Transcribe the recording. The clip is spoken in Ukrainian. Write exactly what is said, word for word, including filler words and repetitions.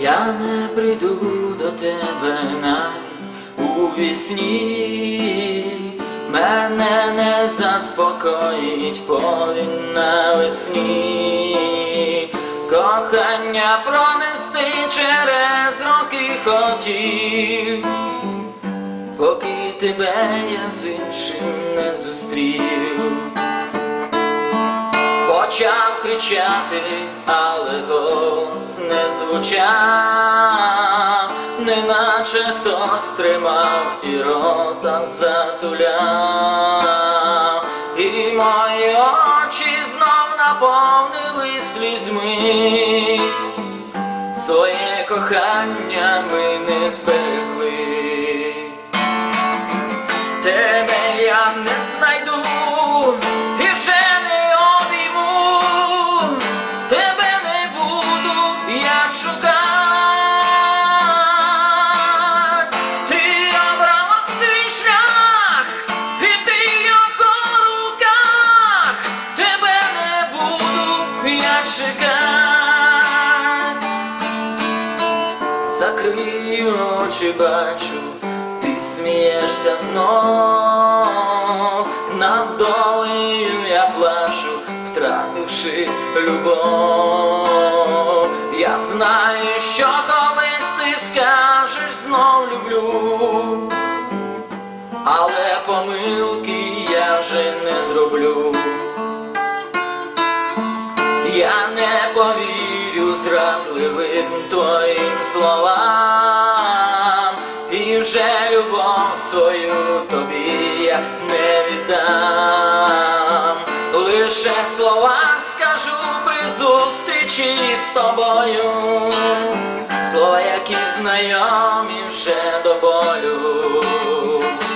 Я не прийду до тебе навіть у вісні, мене не заспокоїть повінь навесні. Кохання пронести через роки хотів, поки тебе я з іншим не зустрів. Почав кричати, але голос не звучав, неначе хтось тримав і рота затуляв. І мої очі знов наповнили слізьми, своє кохання ми не зберегли. Тебе я не знайду і вже не обійму, тебе не буду я шукать. Ти обрала свій шлях, і ти в його руках, тебе не буду я чекать. Закрию очі, бачу, ти смієшся знов, над долею я плачу, втративши любов. Я знаю, що колись ти скажеш знов люблю, але помилки я вже не зроблю. Я не повірю зрадливим твоїм словам, і вже любов свою тобі я не віддам. Лише слова скажу при зустрічі з тобою, слова, які знайомі вже до болю.